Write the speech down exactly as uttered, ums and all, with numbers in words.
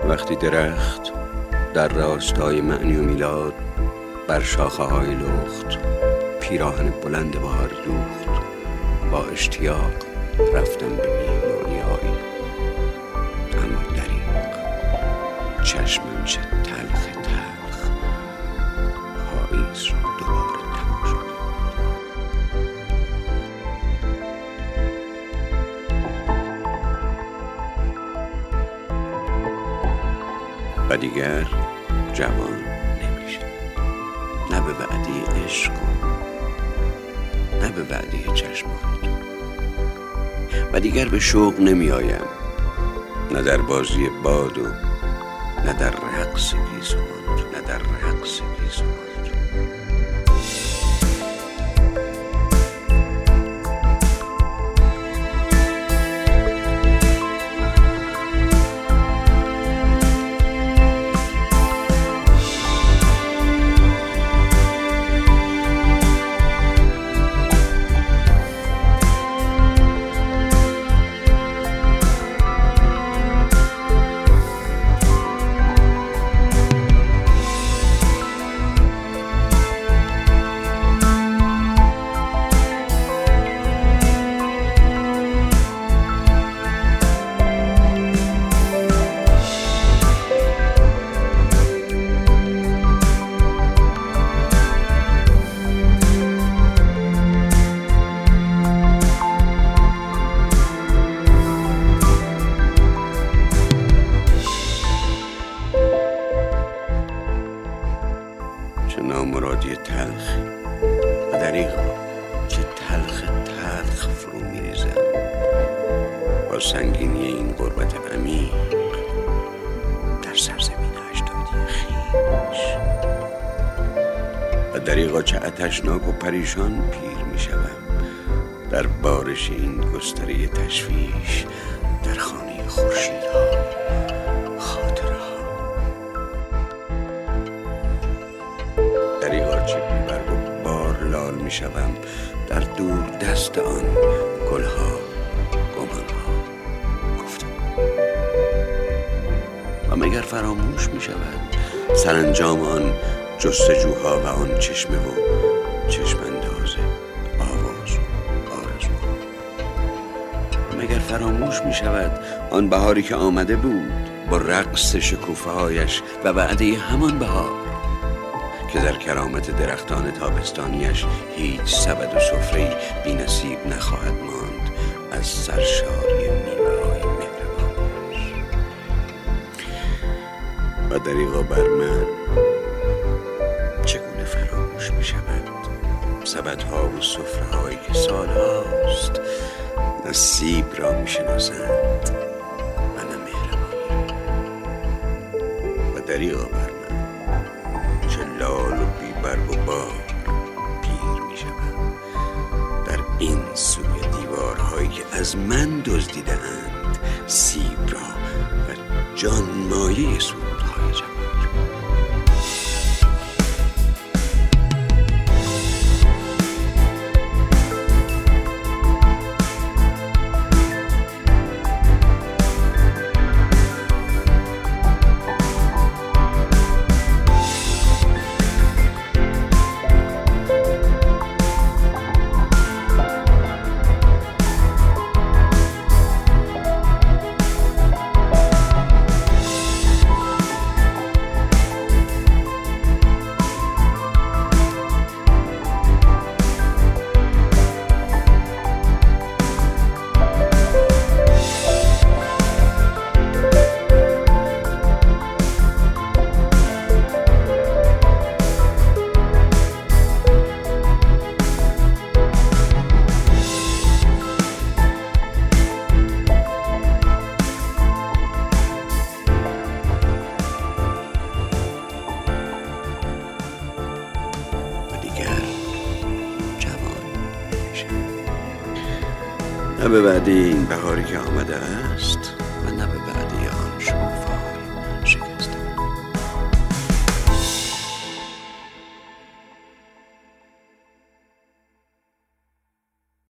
وقتی درخت در راستای معنی و میلاد بر شاخه های لخت پیراهن بلند بهار دوخت، با اشتیاق رفتم به میهمانی آیین. اما دریغ چشمم چه تلخ تلخ پاییز را دوباره تماشا کرد. و دیگر جوان نمیشه، نه به وعده عشق نه به وعده چشمات. و دیگر به شوق نمی آیم، نه در بازی باد و نه در رقص گیسوان، نه در رقص گیسوان. چه نامرادی تلخی و دریغا چه تلخ تلخ فرو میریزم با سنگینی این غربت عمیق در سرزمین اجدادی خویش. و دریغا چه آتشناک و پریشان پیر میشوم در بارش این گستره تشویش در خانه خورشیدها، دریغا چه بی‌برگ و بار لال می شوم در دور دست آن گلها، گمانها، گفتم. و مگر فراموش می شود سرانجام آن جستجوها و آن چشمه و چشم انداز آواز و آرزو؟ و مگر فراموش می شود آن بهاری که آمده بود با رقص شکوفه هایش و وعده همان بهار که در کرامت درختان تابستانیش هیچ سبد و سفره‌ای بی نصیب نخواهد ماند از سرشاری میوه های مهربانش. و دریغا بر من چگونه فراموش می شود سبدها و سفره هایی که سالهاست نصیب را می شناسند و نه مهربانی را. و دریغا بر من لال و بی‌برگ و بار پیر می شوم در این سوی دیوارهایی که از من دزدیده اند سیب را و جان مایه سرودهای جوان. نه به وعده این بهاری که آمده است